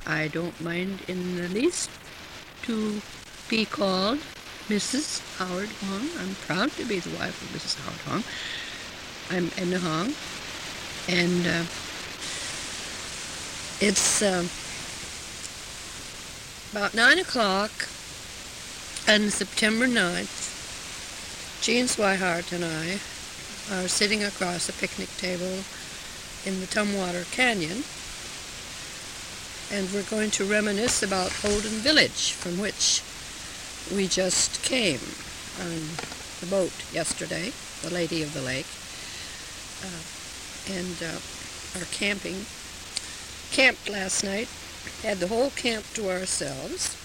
I don't mind in the least to be called Mrs. Howard Hong. I'm proud to be the wife of Mrs. Howard Hong. I'm Edna Hong, and it's about 9 o'clock on September 9th. Jean Swihart and I are sitting across a picnic table in the Tumwater Canyon, and we're going to reminisce about Holden Village, from which we just came on the boat yesterday, the Lady of the Lake, and our camped last night, had the whole camp to ourselves,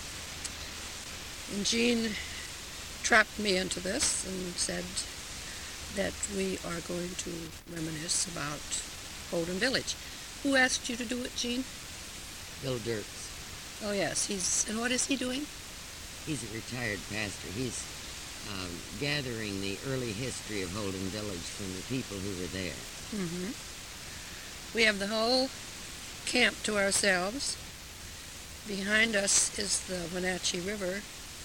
and Jean trapped me into this and said that we are going to reminisce about Holden Village. Who asked you to do it, Jean? Bill Dirks. Oh, yes. And what is he doing? He's a retired pastor. He's gathering the early history of Holden Village from the people who were there. Mm-hmm. We have the whole camp to ourselves. Behind us is the Wenatchee River,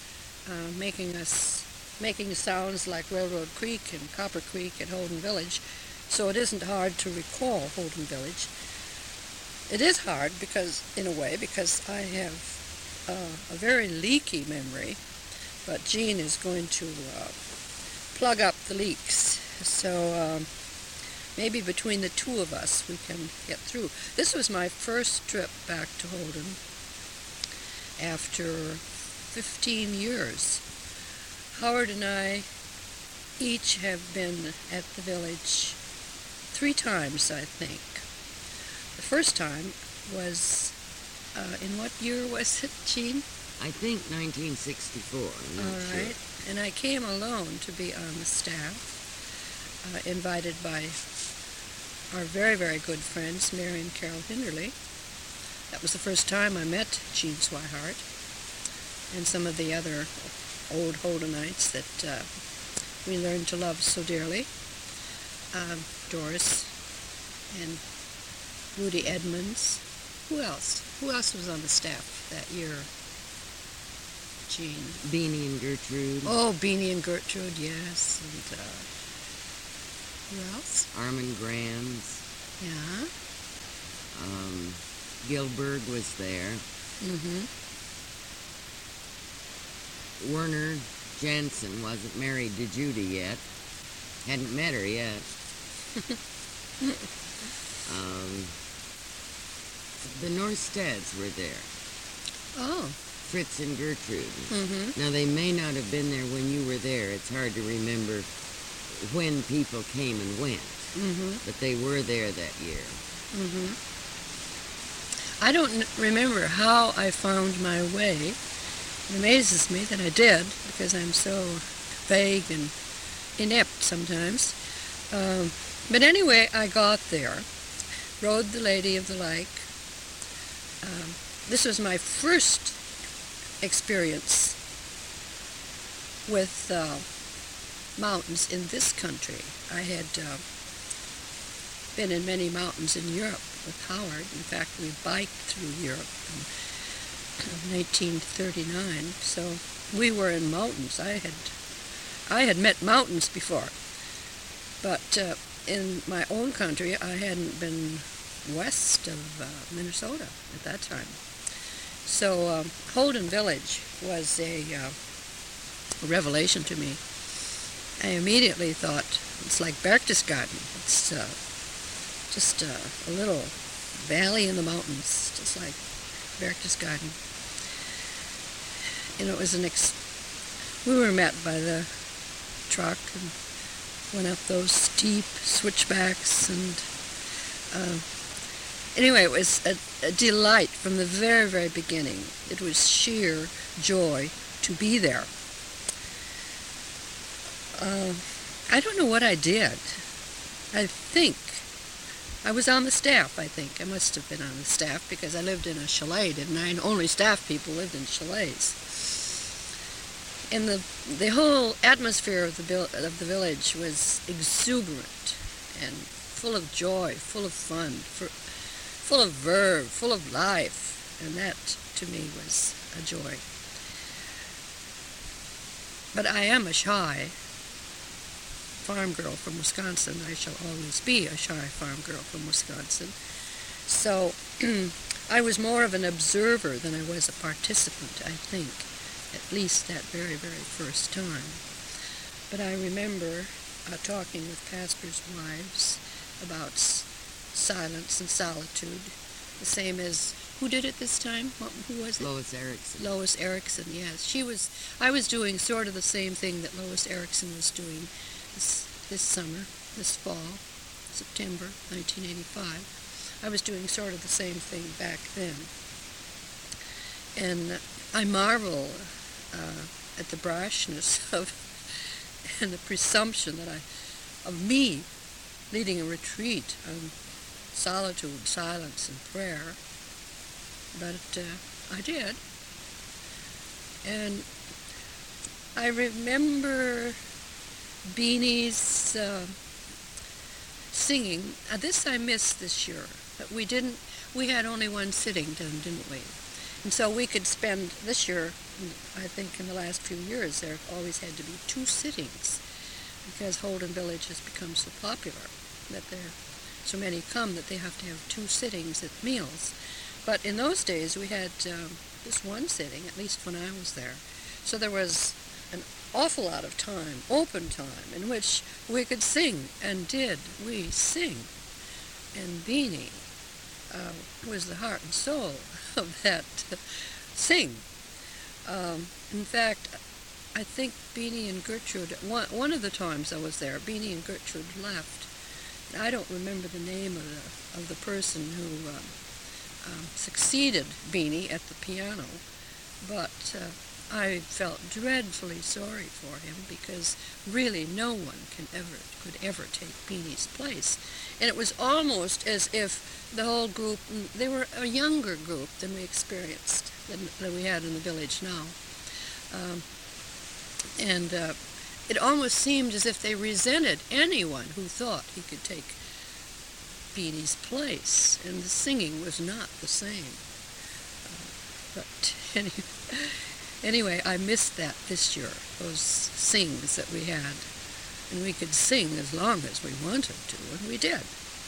making sounds like Railroad Creek and Copper Creek at Holden Village, so it isn't hard to recall Holden Village. It is hard because I have a very leaky memory, but Jean is going to plug up the leaks, so maybe between the two of us we can get through. This was my first trip back to Holden after 15 years. Howard and I each have been at the village 3 times, I think. The first time was, in what year was it, Jean? I think 1964. I'm not All right. sure. And I came alone to be on the staff, invited by our very, very good friends, Mary and Carol Hinderly. That was the first time I met Jean Swihart and some of the other old Holdenites that we learned to love so dearly. Doris and Rudy Edmonds. Who else? Who else was on the staff that year, Jean? Beanie and Gertrude. Oh, Beanie and Gertrude, yes. And who else? Armin Granz. Yeah. Gilberg was there. Mm-hmm. Werner Jensen wasn't married to Judy yet. Hadn't met her yet. The Norsteds were there. Oh. Fritz and Gertrude. Mm-hmm. Now, they may not have been there when you were there. It's hard to remember when people came and went. Mm-hmm. But they were there that year. Mm-hmm. I don't remember how I found my way. It amazes me that I did, because I'm so vague and inept sometimes. But anyway, I got there, rode the Lady of the Lake. This was my first experience with mountains in this country. I had been in many mountains in Europe with Howard. In fact, we biked through Europe in 1939, so we were in mountains. I had met mountains before, but in my own country, I hadn't been west of Minnesota at that time. So Holden Village was a revelation to me. I immediately thought, it's like Berchtesgaden. It's just a little valley in the mountains, just like Berchtesgaden. You know, it was we were met by the truck and went up those steep switchbacks, and anyway, it was a delight from the very, very beginning. It was sheer joy to be there. I don't know what I did. I think I was on the staff, I think. I must have been on the staff because I lived in a chalet, didn't I? And only staff people lived in chalets. And the whole atmosphere of the village was exuberant and full of joy, full of fun, full of verve, full of life. and that to me was a joy. But I am a shy farm girl from Wisconsin. I shall always be a shy farm girl from Wisconsin. So I was more of an observer than I was a participant, I think, at least that very, very first time. But I remember talking with pastors' wives about silence and solitude, the same as, who did it this time? Who was it? Lois Erickson. Lois Erickson, yes. I was doing sort of the same thing that Lois Erickson was doing this summer, this fall, September 1985. I was doing sort of the same thing back then. And I marvel at the brashness of and the presumption of me leading a retreat on solitude, silence, and prayer. But I did. And I remember Beanie's singing. This I missed this year. But we had only one sitting done, didn't we? And so we could spend, this year, I think in the last few years, there always had to be 2 sittings because Holden Village has become so popular that so many come that they have to have 2 sittings at meals. But in those days, we had just 1 sitting, at least when I was there. So there was an awful lot of time, open time, in which we could sing, and did we sing. And Beanie was the heart and soul of that sing. In fact, I think Beanie and Gertrude, one of the times I was there, Beanie and Gertrude left. I don't remember the name of the person who succeeded Beanie at the piano, but I felt dreadfully sorry for him because really no one could ever take Beanie's place. And it was almost as if the whole group, they were a younger group than we experienced, than we had in the village now. And it almost seemed as if they resented anyone who thought he could take Beanie's place, and the singing was not the same. But anyway, I missed that this year, those sings that we had. And we could sing as long as we wanted to, and we did.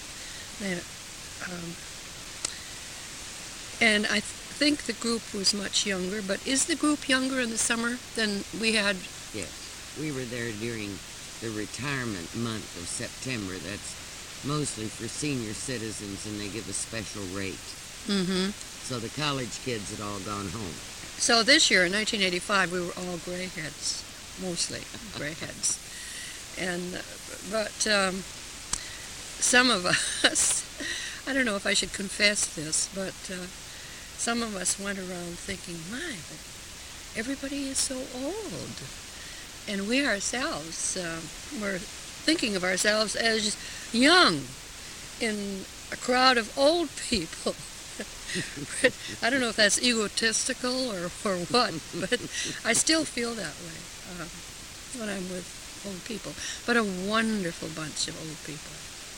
And I think the group was much younger, but is the group younger in the summer than we had? Yes. We were there during the retirement month of September. That's mostly for senior citizens, and they give a special rate. Mm-hmm. So the college kids had all gone home. So this year, in 1985, we were all grayheads, mostly grayheads. But some of us, I don't know if I should confess this, but some of us went around thinking, my, but everybody is so old. And we ourselves were thinking of ourselves as young in a crowd of old people. I don't know if that's egotistical or what, but I still feel that way when I'm with old people. But a wonderful bunch of old people.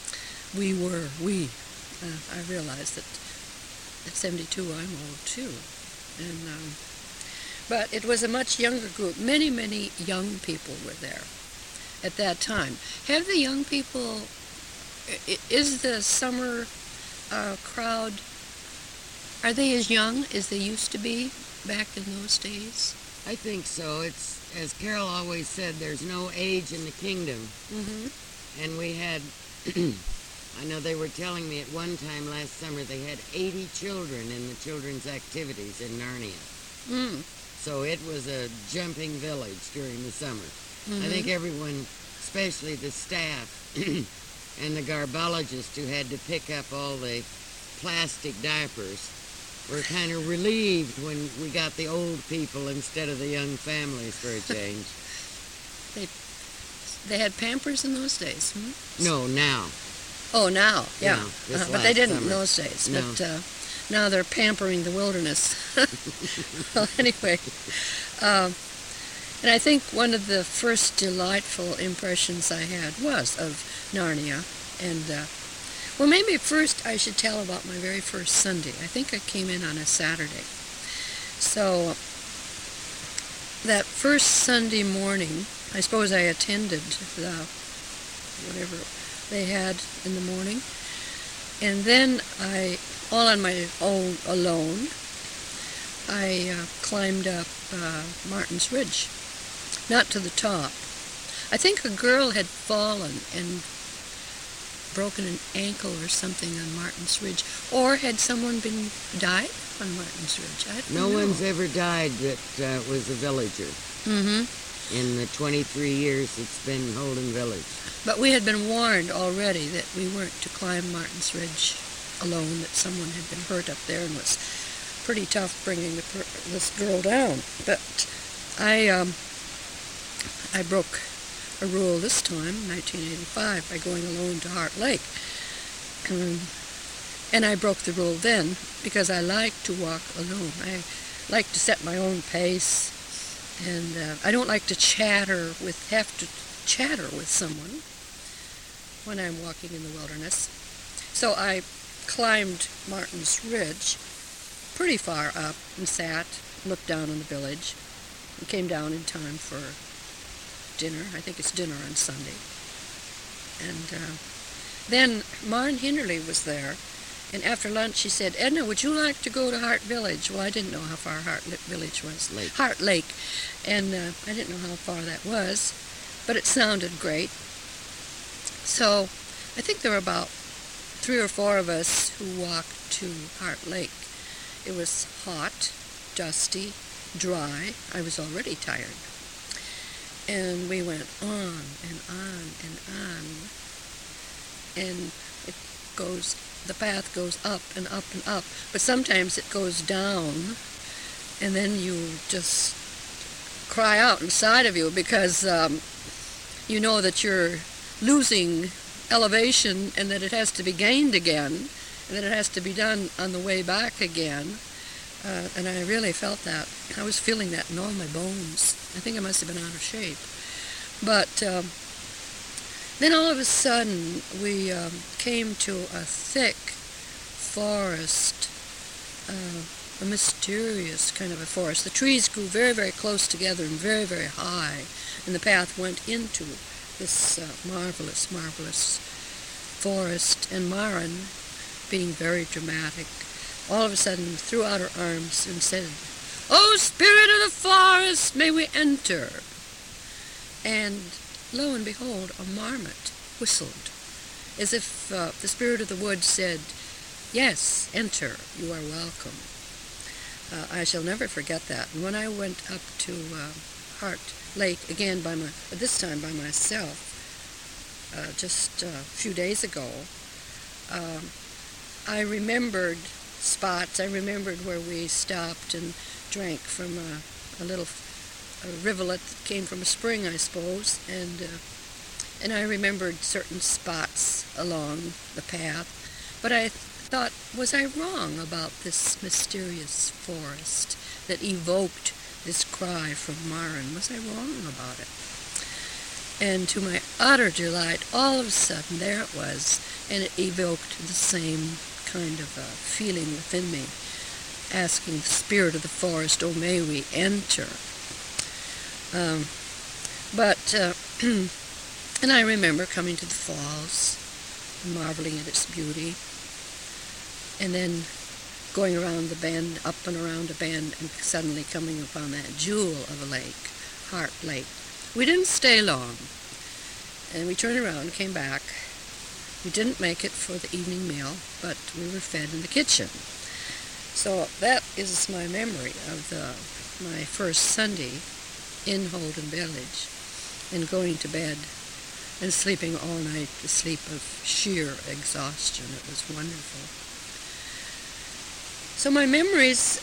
I realize that at 72 I'm old too. But it was a much younger group. Many, many young people were there at that time. Have the young people, is the summer crowd, are they as young as they used to be back in those days? I think so. It's, as Carol always said, there's no age in the kingdom. Mm-hmm. And we had, I know they were telling me at one time last summer they had 80 children in the children's activities in Narnia. Mm. So it was a jumping village during the summer. Mm-hmm. I think everyone, especially the staff and the garbologists who had to pick up all the plastic diapers, were kind of relieved when we got the old people instead of the young families for a change. They had Pampers in those days, hmm? No, now. Oh, now, yeah. No, but they didn't summer. in those days. No. But now they're pampering the wilderness. Well, anyway, and I think one of the first delightful impressions I had was of Narnia, and Well, maybe first I should tell about my very first Sunday. I think I came in on a Saturday. So that first Sunday morning, I suppose I attended the whatever they had in the morning. And then all on my own, alone, I climbed up Martin's Ridge. Not to the top. I think a girl had fallen and broken an ankle or something on Martin's Ridge. Or had someone died on Martin's Ridge? I don't know. No one's ever died that was a villager. Mm-hmm. In the 23 years it's been Holden Village. But we had been warned already that we weren't to climb Martin's Ridge alone, that someone had been hurt up there and was pretty tough bringing this girl down. But I broke a rule this time, 1985, by going alone to Heart Lake. And I broke the rule then because I like to walk alone. I like to set my own pace, and I don't like to have to chatter with someone when I'm walking in the wilderness. So I climbed Martin's Ridge pretty far up and sat, looked down on the village, and came down in time for dinner. I think it's dinner on Sunday. And then Marn Hinderly was there, and after lunch she said, "Edna, would you like to go to Heart Village?" Well, I didn't know how far Heart Village was. Heart Lake. And I didn't know how far that was, but it sounded great. So I think there were about 3 or 4 of us who walked to Heart Lake. It was hot, dusty, dry. I was already tired. And we went on and on and on. And the path goes up and up and up. But sometimes it goes down, and then you just cry out inside of you because you know that you're losing elevation and that it has to be gained again, and that it has to be done on the way back again. And I really felt that. I was feeling that in all my bones. I think I must have been out of shape. But then all of a sudden we came to a thick forest, a mysterious kind of a forest. The trees grew very, very close together and very, very high, and the path went into this marvelous, marvelous forest. And Maren, being very dramatic, all of a sudden threw out her arms and said, "Oh, spirit of the forest, may we enter?" And lo and behold, a marmot whistled, as if the spirit of the wood said, "Yes, enter, you are welcome." I shall never forget that. And when I went up to Heart Lake again, this time by myself, just a few days ago, I remembered spots. I remembered where we stopped and drank from a little rivulet that came from a spring, I suppose, and I remembered certain spots along the path. But I thought, was I wrong about this mysterious forest that evoked this cry from Maren? Was I wrong about it? And to my utter delight, all of a sudden, there it was, and it evoked the same kind of a feeling within me, asking the spirit of the forest, "Oh, may we enter?" And I remember coming to the falls, marveling at its beauty, and then going around the bend, up and around a bend, and suddenly coming upon that jewel of a lake, Heart Lake. We didn't stay long, and we turned around and came back. We didn't make it for the evening meal, but we were fed in the kitchen. So that is my memory of my first Sunday in Holden Village, and going to bed and sleeping all night, the sleep of sheer exhaustion. It was wonderful. So my memories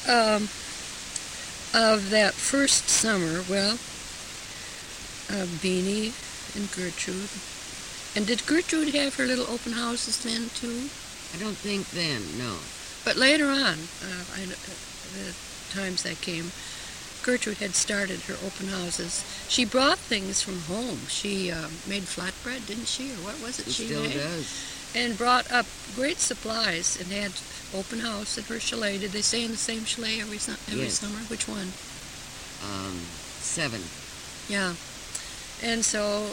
of that first summer, well, Beanie and Gertrude. And did Gertrude have her little open houses then, too? I don't think then, no. But later on, the times I came, Gertrude had started her open houses. She brought things from home. She made flatbread, didn't she? Or what was it she still made? Does. and brought up great supplies and had open house at her chalet. Did they stay in the same chalet every Yes. summer? Which one? 7. Yeah. And so,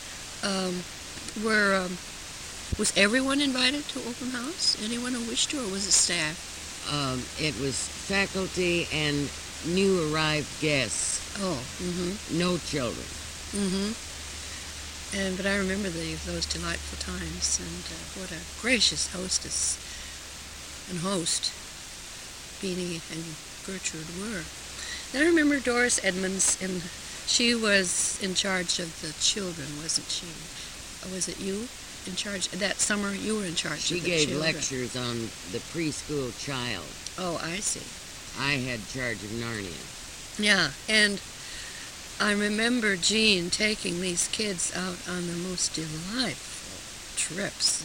were was everyone invited to open house? Anyone who wished to, or was it staff? It was faculty and new arrived guests. Oh, mm-hmm. No children. Mm-hmm. But I remember those delightful times, and what a gracious hostess and host Beanie and Gertrude were. Then I remember Doris Edmonds, and she was in charge of the children, wasn't she? Or was it you in charge? That summer you were in charge She of the gave children. lectures on the preschool child. Oh, I see. I had charge of Narnia. Yeah, and I remember Jean taking these kids out on the most delightful trips.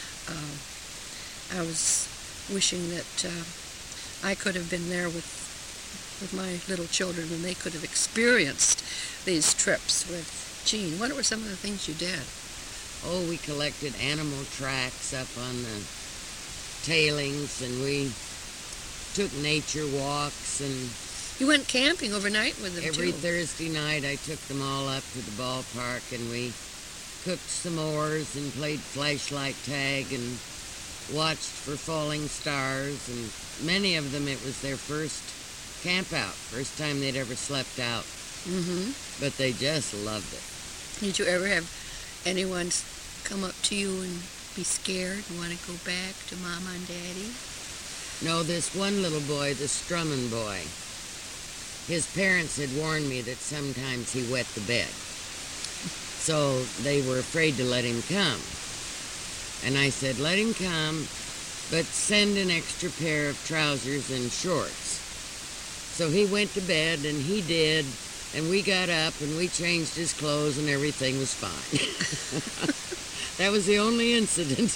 I was wishing that I could have been there with my little children, and they could have experienced these trips with Jean. What were some of the things you did? Oh, we collected animal tracks up on the tailings, and we took nature walks, and You went camping overnight with them, every too. Thursday night I took them all up to the ballpark, and we cooked s'mores and played flashlight tag and watched for falling stars, and many of them it was their first camp out, first time they'd ever slept out, Mm-hmm. but they just loved it. Did you ever have anyone come up to you and be scared and want to go back to Mama and Daddy? No, this one little boy, the Strummen boy, his parents had warned me that sometimes he wet the bed. So they were afraid to let him come. And I said, let him come, but send an extra pair of trousers and shorts. So he went to bed, and he did, and we got up, and we changed his clothes, and everything was fine. That was the only incident.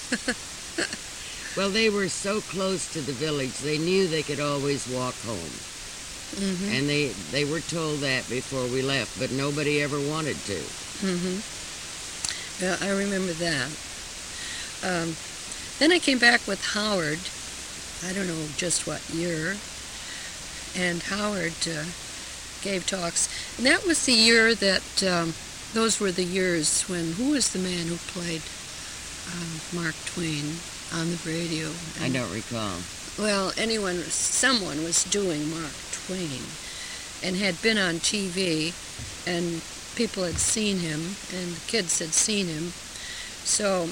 Well, they were so close to the village, they knew they could always walk home. Mm-hmm. And they were told that before we left, but nobody ever wanted to. Mm-hmm. Yeah, I remember that. Then I came back with Howard. I don't know just what year. And Howard gave talks. And that was the year that, those were the years when, who was the man who played Mark Twain on the radio? I don't recall. Well, someone was doing Mark Twain and had been on TV, and people had seen him, and the kids had seen him. So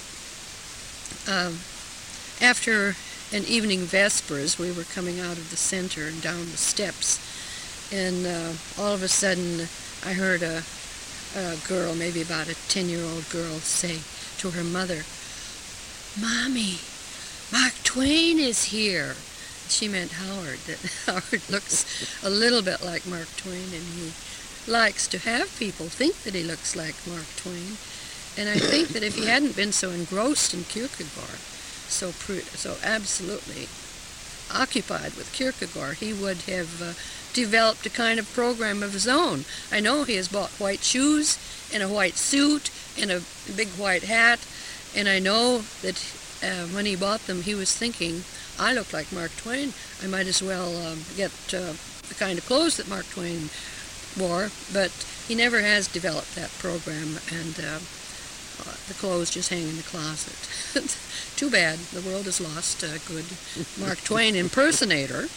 after an evening vespers, we were coming out of the center and down the steps, and all of a sudden I heard a girl, maybe about a 10-year-old girl, say to her mother, "Mommy, Mark Twain is here." She meant Howard, that Howard looks a little bit like Mark Twain, and he likes to have people think that he looks like Mark Twain. And I think that if he hadn't been so engrossed in Kierkegaard, so absolutely occupied with Kierkegaard, he would have developed a kind of program of his own. I know he has bought white shoes and a white suit and a big white hat, and I know that when he bought them, he was thinking, I look like Mark Twain. I might as well get the kind of clothes that Mark Twain wore, but he never has developed that program, and the clothes just hang in the closet. Too bad. The world has lost a good Mark Twain impersonator.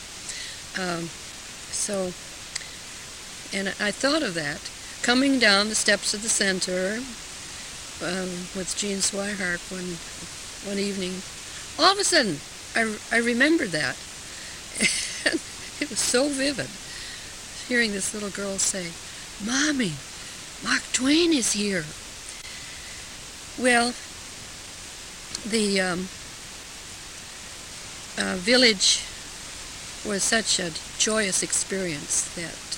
And I thought of that, coming down the steps of the center with Jean Swihart one evening. All of a sudden, I remembered that. It was so vivid, hearing this little girl say, "Mommy, Mark Twain is here." Well, the village was such a joyous experience that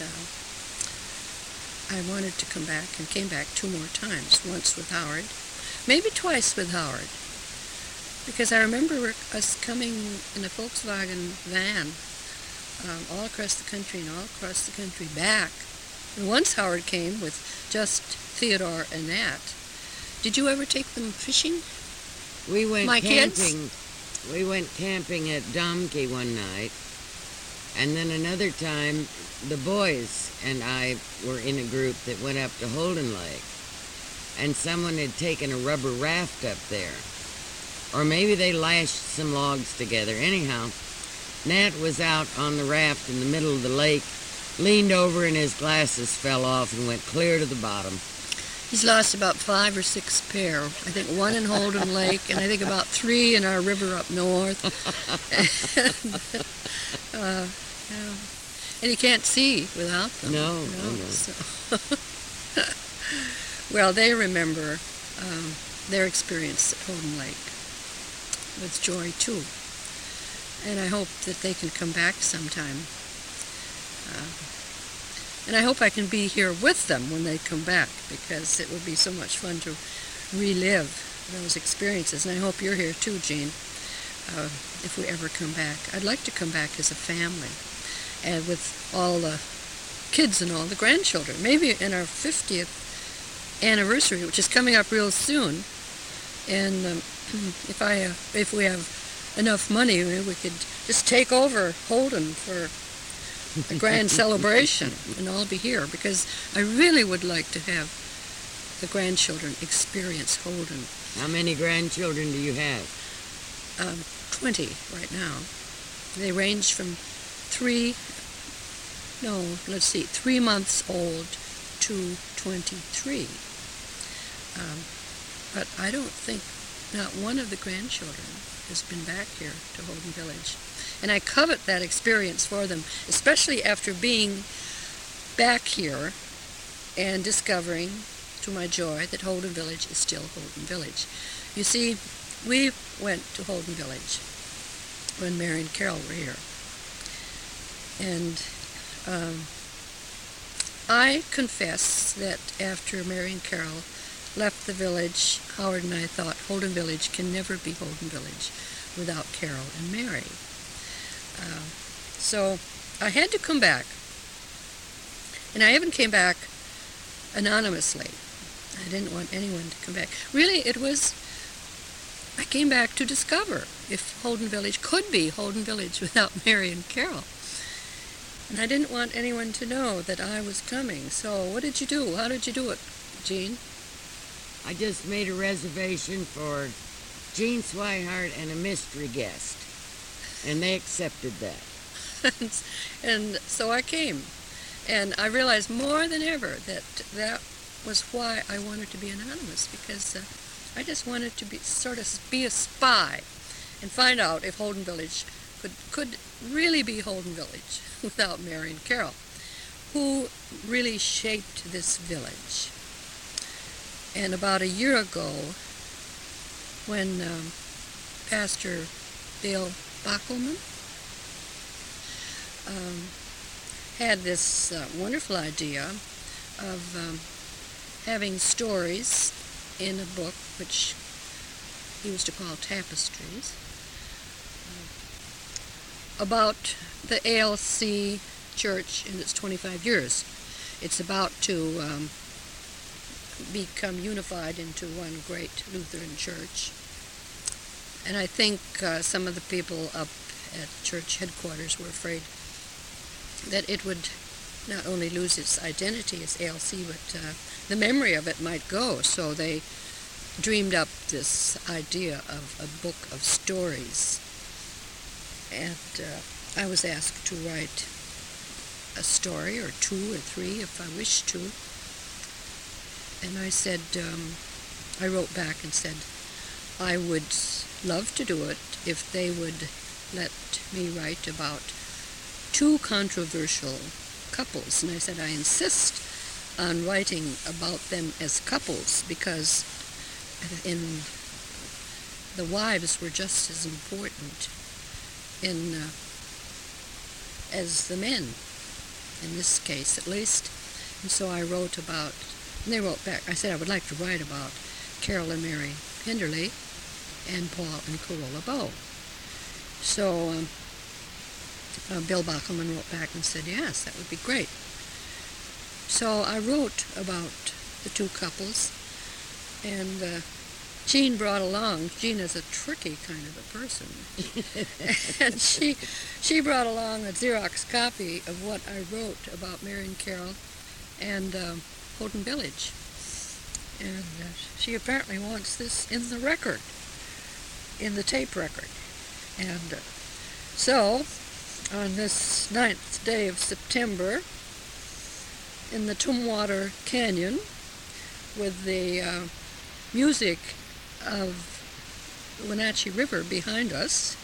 I wanted to come back, and came back 2 more times, once with Howard, maybe twice with Howard, because I remember us coming in a Volkswagen van all across the country and all across the country back. And once Howard came with just Theodore and Nat. Did you ever take them fishing? We went My kids? camping. We went camping at Domke one night, and then another time, the boys and I were in a group that went up to Holden Lake, and someone had taken a rubber raft up there, or maybe they lashed some logs together. Anyhow, Nat was out on the raft in the middle of the lake, leaned over, and his glasses fell off and went clear to the bottom. He's lost about 5 or 6 pair. I think 1 in Holden Lake, and I think about 3 in our river up north. Yeah. And he can't see without them. No. So. Well, they remember their experience at Holden Lake with joy, too. And I hope that they can come back sometime. And I hope I can be here with them when they come back, because it would be so much fun to relive those experiences. And I hope you're here too, Jean, if we ever come back. I'd like to come back as a family, and with all the kids and all the grandchildren. Maybe in our 50th anniversary, which is coming up real soon. And if we have enough money, we could just take over Holden for a grand celebration, and I'll be here, because I really would like to have the grandchildren experience Holden. How many grandchildren do you have? 20 right now. They range from 3 months old to 23. But I don't think not one of the grandchildren has been back here to Holden Village. And I covet that experience for them, especially after being back here and discovering, to my joy, that Holden Village is still Holden Village. You see, we went to Holden Village when Mary and Carol were here. And I confess that after Mary and Carol left the village, Howard and I thought Holden Village can never be Holden Village without Carol and Mary. So I had to come back. And I even came back anonymously. I didn't want anyone to come back. Really, I came back to discover if Holden Village could be Holden Village without Mary and Carol. And I didn't want anyone to know that I was coming. So what did you do? How did you do it, Jean? I just made a reservation for Jean Swihart and a mystery guest, and they accepted that. And so I came. And I realized more than ever that was why I wanted to be anonymous, because I just wanted to be a spy and find out if Holden Village could really be Holden Village without Mary and Carol, who really shaped this village. And about a year ago, when Pastor Bill Bockelman had this wonderful idea of having stories in a book which he was to call Tapestries, about the ALC Church in its 25 years. It's about to become unified into one great Lutheran church. And I think some of the people up at church headquarters were afraid that it would not only lose its identity as ALC, but the memory of it might go. So they dreamed up this idea of a book of stories. And I was asked to write a story, or 2 or 3 if I wished to. And I said, I wrote back and said, I would love to do it if they would let me write about 2 controversial couples. And I said, I insist on writing about them as couples, because the wives were just as important as the men, in this case at least. And so I wrote about, and they wrote back, I said I would like to write about Carol and Mary Penderly and Paul and Corolla Bow. So Bill Bockelman wrote back and said, yes, that would be great. So I wrote about the 2 couples, and Jean brought along, Jean is a tricky kind of a person, and she brought along a Xerox copy of what I wrote about Marion Carroll and Houghton Village. And she apparently wants this in the record, in the tape record. And so, on this 9th day of September, in the Tumwater Canyon, with the music of the Wenatchee River behind us,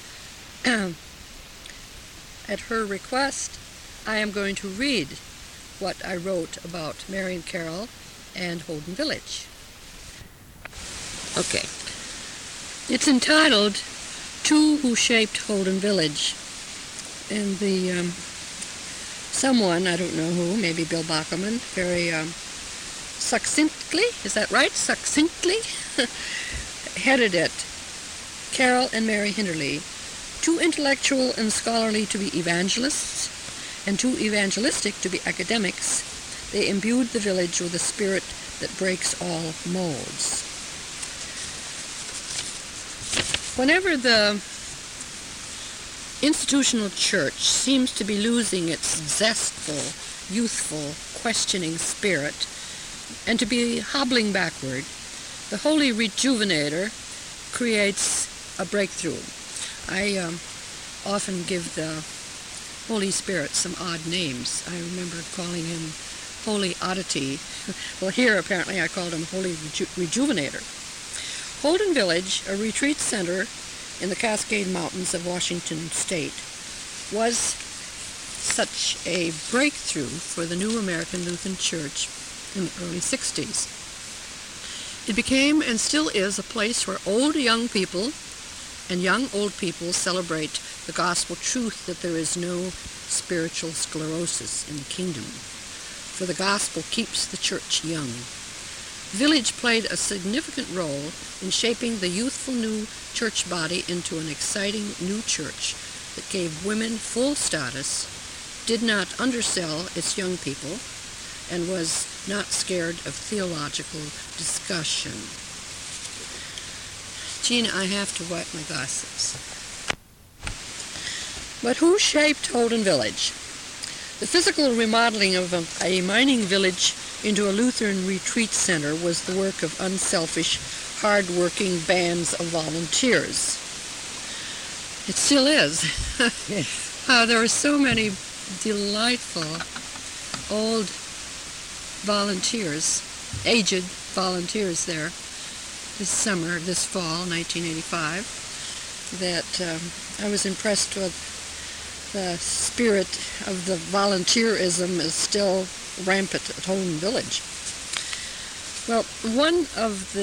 at her request, I am going to read what I wrote about Marion Carroll and Houghton Village. Okay. It's entitled Two Who Shaped Houghton Village. And the someone, I don't know who, maybe Bill Bockelman, very succinctly, is that right? Succinctly headed it, Carroll and Mary Hinderly, too intellectual and scholarly to be evangelists, and too evangelistic to be academics, they imbued the village with a spirit that breaks all molds. Whenever the institutional church seems to be losing its zestful, youthful, questioning spirit, and to be hobbling backward, the Holy Rejuvenator creates a breakthrough. I often give the Holy Spirit some odd names. I remember calling him Holy Oddity. Well, here apparently I called him Holy Rejuvenator. Houghton Village, a retreat center in the Cascade Mountains of Washington State, was such a breakthrough for the new American Lutheran Church in the early 60s. It became and still is a place where old young people and young old people celebrate the gospel truth that there is no spiritual sclerosis in the kingdom, for the gospel keeps the church young. Village played a significant role in shaping the youthful new church body into an exciting new church that gave women full status, did not undersell its young people, and was not scared of theological discussion. Gina, I have to wipe my glasses. But who shaped Houghton Village? The physical remodeling of a mining village into a Lutheran retreat center was the work of unselfish, hard-working bands of volunteers. It still is. Yes. There are so many delightful old volunteers, aged volunteers there this fall, 1985, that I was impressed with. The spirit of the volunteerism is still rampant at Houghton Village. Well, one of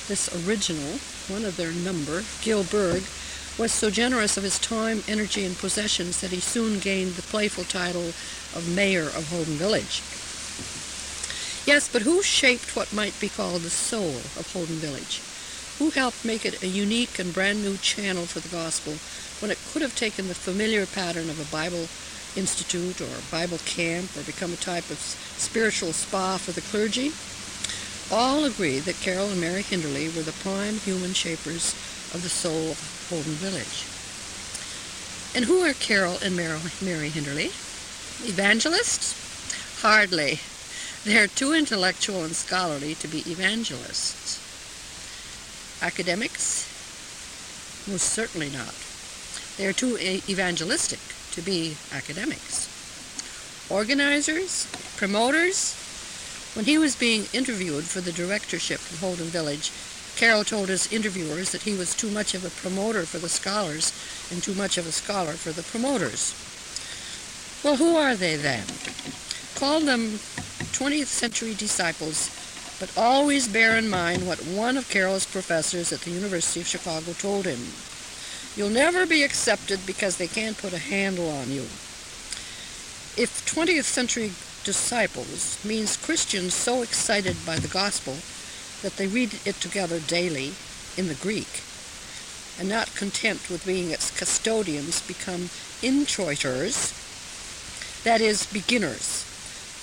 their number, Gil Berg, was so generous of his time, energy, and possessions that he soon gained the playful title of Mayor of Houghton Village. Yes, but who shaped what might be called the soul of Houghton Village? Who helped make it a unique and brand new channel for the gospel when it could have taken the familiar pattern of a Bible institute or a Bible camp or become a type of spiritual spa for the clergy? All agree that Carroll and Mary Hinderly were the prime human shapers of the soul of Houghton Village. And who are Carroll and Mary Hinderly? Evangelists? Hardly. They are too intellectual and scholarly to be evangelists. Academics? Most certainly not. They are too evangelistic to be academics. Organizers? Promoters? When he was being interviewed for the directorship of Houghton Village, Carroll told his interviewers that he was too much of a promoter for the scholars and too much of a scholar for the promoters. Well, who are they then? Call them 20th century disciples, but always bear in mind what one of Carroll's professors at the University of Chicago told him. You'll never be accepted because they can't put a handle on you. If 20th century disciples means Christians so excited by the gospel that they read it together daily in the Greek, and not content with being its custodians become introiters, that is, beginners,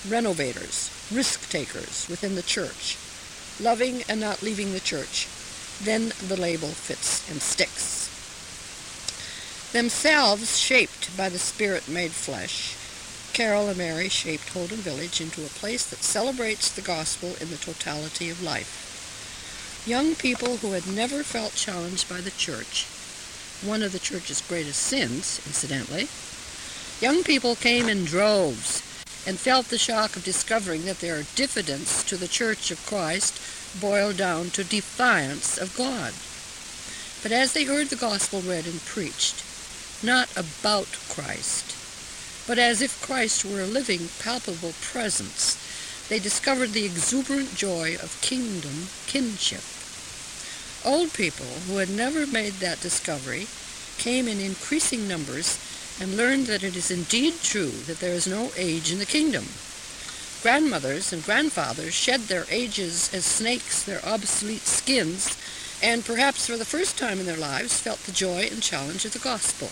renovators, risk-takers within the church, loving and not leaving the church, then the label fits and sticks. Themselves shaped by the Spirit made flesh, Carol and Mary shaped Holden Village into a place that celebrates the gospel in the totality of life. Young people who had never felt challenged by the church, one of the church's greatest sins, incidentally, young people came in droves and felt the shock of discovering that their diffidence to the Church of Christ boiled down to defiance of God. But as they heard the gospel read and preached, not about Christ, but as if Christ were a living, palpable presence, they discovered the exuberant joy of kingdom kinship. Old people who had never made that discovery came in increasing numbers and learned that it is indeed true that there is no age in the kingdom. Grandmothers and grandfathers shed their ages as snakes their obsolete skins, and perhaps for the first time in their lives felt the joy and challenge of the gospel.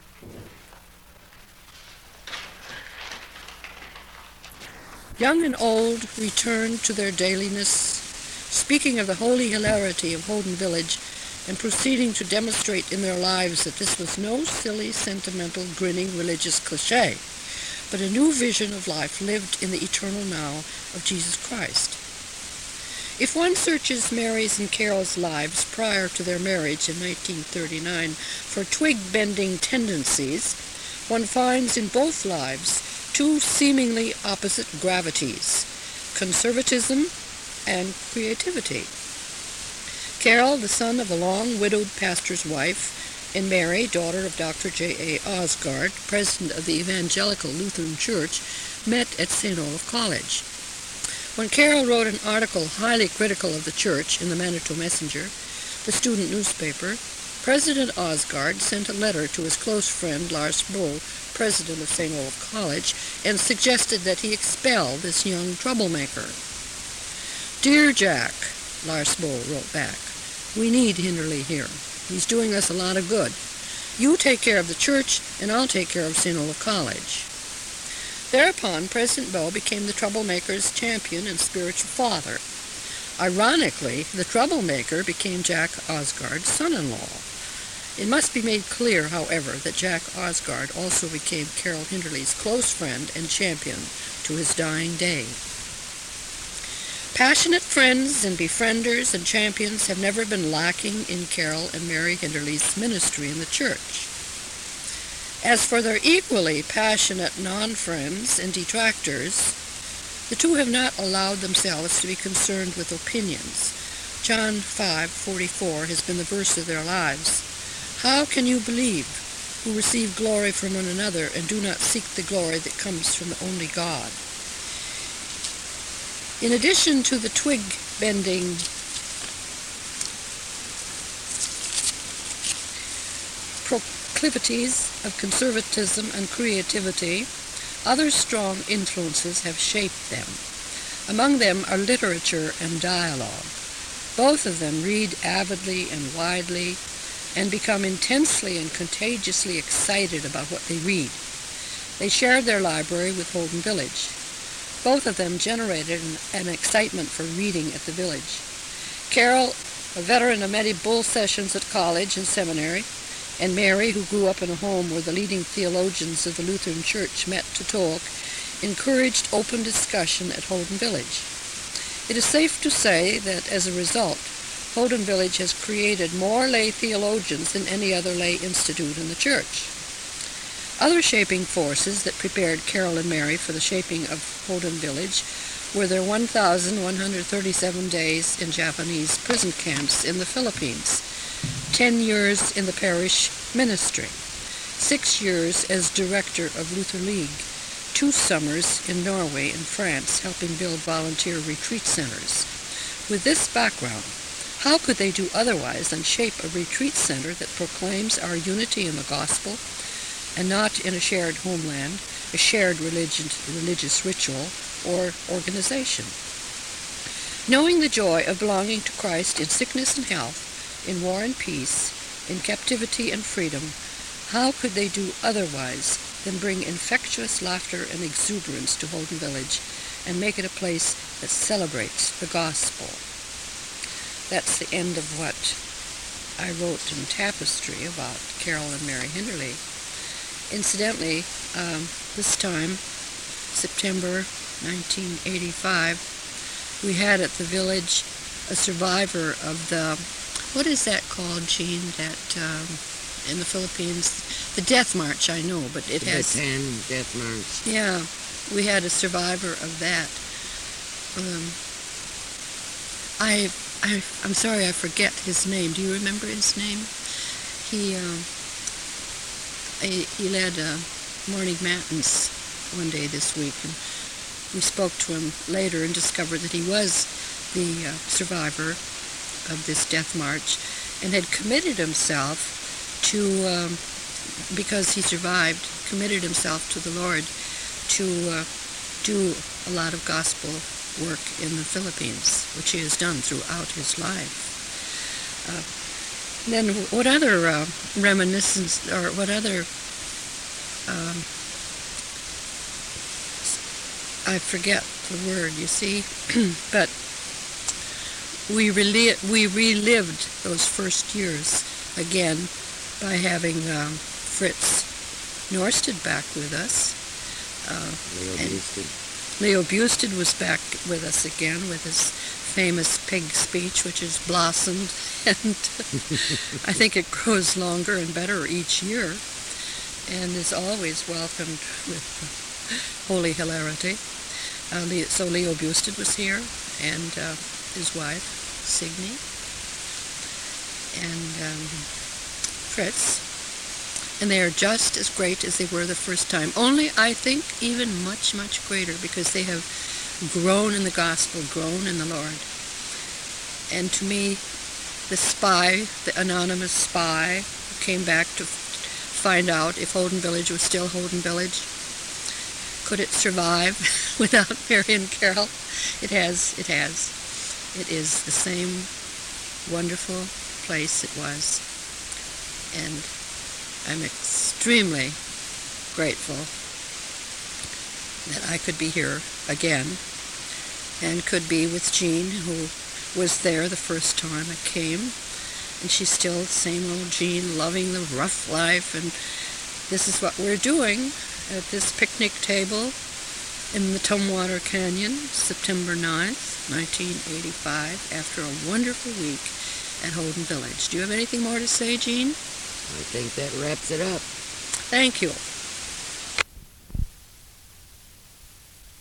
Young and old returned to their dailiness, speaking of the holy hilarity of Holden Village and proceeding to demonstrate in their lives that this was no silly, sentimental, grinning religious cliché, but a new vision of life lived in the eternal now of Jesus Christ. If one searches Mary's and Carol's lives prior to their marriage in 1939 for twig-bending tendencies, one finds in both lives two seemingly opposite gravities, conservatism and creativity. Carol, the son of a long-widowed pastor's wife, and Mary, daughter of Dr. J.A. Osgard, president of the Evangelical Lutheran Church, met at St. Olaf College. When Carol wrote an article highly critical of the church in the Manitou Messenger, the student newspaper, President Osgard sent a letter to his close friend Lars Bull, president of St. Olaf College, and suggested that he expel this young troublemaker. "Dear Jack," Lars Bull wrote back, "we need Hinderly here. He's doing us a lot of good. You take care of the church, and I'll take care of St. Olaf College." Thereupon, President Bull became the troublemaker's champion and spiritual father. Ironically, the troublemaker became Jack Osgard's son-in-law. It must be made clear, however, that Jack Osgard also became Carol Hinderly's close friend and champion to his dying day. Passionate friends and befrienders and champions have never been lacking in Carol and Mary Hinderly's ministry in the church. As for their equally passionate non-friends and detractors, the two have not allowed themselves to be concerned with opinions. John 5:44 has been the verse of their lives. "How can you believe, who receive glory from one another and do not seek the glory that comes from the only God?" In addition to the twig-bending proclivities of conservatism and creativity, other strong influences have shaped them. Among them are literature and dialogue. Both of them read avidly and widely and become intensely and contagiously excited about what they read. They shared their library with Holden Village. Both of them generated an excitement for reading at the village. Carol, a veteran of many bull sessions at college and seminary, and Mary, who grew up in a home where the leading theologians of the Lutheran Church met to talk, encouraged open discussion at Holden Village. It is safe to say that as a result, Holden Village has created more lay theologians than any other lay institute in the church. Other shaping forces that prepared Carol and Mary for the shaping of Holden Village were their 1,137 days in Japanese prison camps in the Philippines, 10 years in the parish ministry, 6 years as director of Luther League, 2 summers in Norway and France helping build volunteer retreat centers. With this background, how could they do otherwise than shape a retreat center that proclaims our unity in the gospel and not in a shared homeland, a shared religious ritual, or organization? Knowing the joy of belonging to Christ in sickness and health, in war and peace, in captivity and freedom, how could they do otherwise than bring infectious laughter and exuberance to Holden Village and make it a place that celebrates the gospel? that's the end of what I wrote in Tapestry about Carol and Mary Hinderly. Incidentally, this time, September 1985, we had at the village a survivor of the, what is that called, Jean, that in the Philippines? The Death March, I know, but it has... The Bataan Death March. Yeah, we had a survivor of that. I'm sorry, I forget his name. Do you remember his name? He led morning matins one day this week, and we spoke to him later and discovered that he was the survivor of this death march and had committed himself to, because he survived, committed himself to the Lord to do a lot of gospel work in the Philippines, which he has done throughout his life. Then what other reminiscence, or what other, I forget the word, you see, but we relived those first years again by having Fritz Norsted back with us. Leo Busted was back with us again with his famous pig speech, which has blossomed, and I think it grows longer and better each year, and is always welcomed with holy hilarity. So Leo Busted was here, and his wife, Signe, and Fritz. And they are just as great as they were the first time. Only, I think, even much, much greater, because they have grown in the gospel, grown in the Lord. And to me, the spy, the anonymous spy, who came back to find out if Holden Village was still Holden Village, could it survive without Mary and Carol? It has. It is the same wonderful place it was. And I'm extremely grateful that I could be here again and could be with Jean, who was there the first time I came, and she's still the same old Jean, loving the rough life, and this is what we're doing at this picnic table in the Tumwater Canyon, September 9th, 1985, after a wonderful week at Holden Village. Do you have anything more to say, Jean? I think that wraps it up. Thank you.